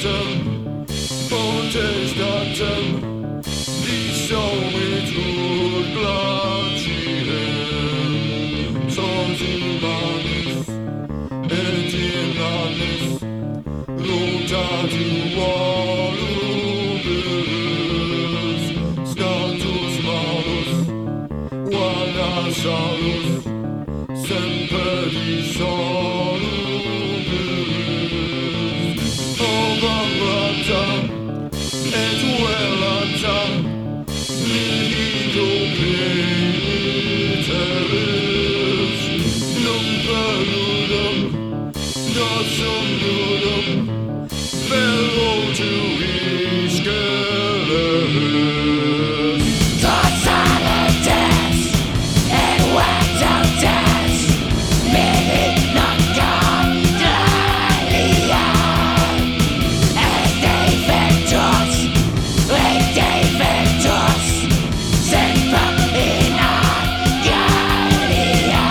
potestatem, potestatem, dissolutur glaciem, sosimanis et inanis, rotatur volubus, status malus, vana salus, semper dissolubus, obamratam, et velatam, nihilo pleniteris, num peludum, dorsum nudum, bello tu isceles. Totsalitas et vetotas, milit non contraria, et defectus, semper in Arcadia.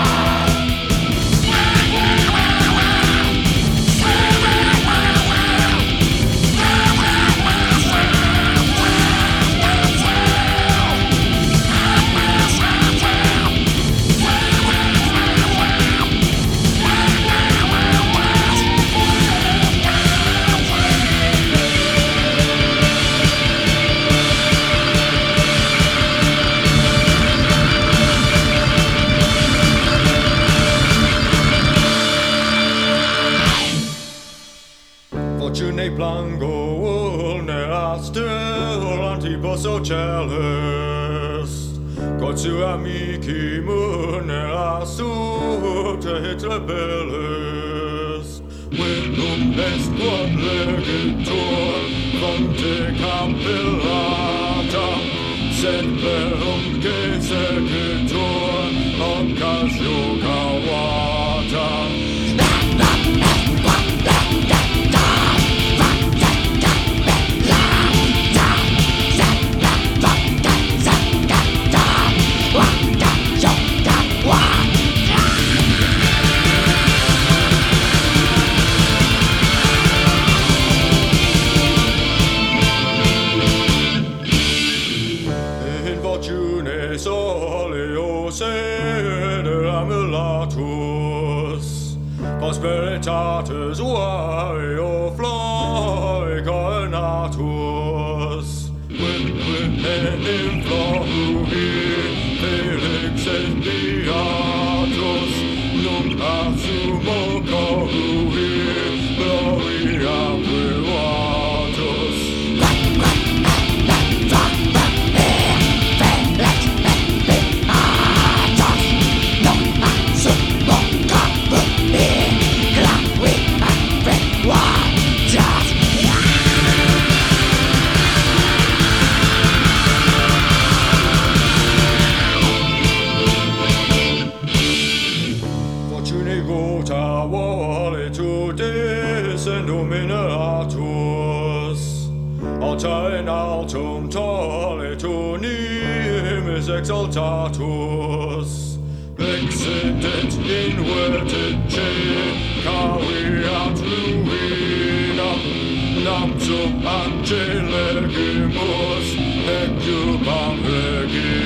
Fortune plango ulne astel antibus ocellus, quod su amici mune assumpta Hitler bellus, venum est quod legitur fonte campillata, sed verum que sequitur occasio cavata. Fortune soleo sede amulatus, prosperitatis vario floica natus, quid enim florui felix et beatus, nunc assumo corrui gloria privatus. Gota volitudis in dominatus, alta in altum tolitur nimis exaltatus, exidet invertice, caveat ruinam, nam sub angelegimus, ecubam regis.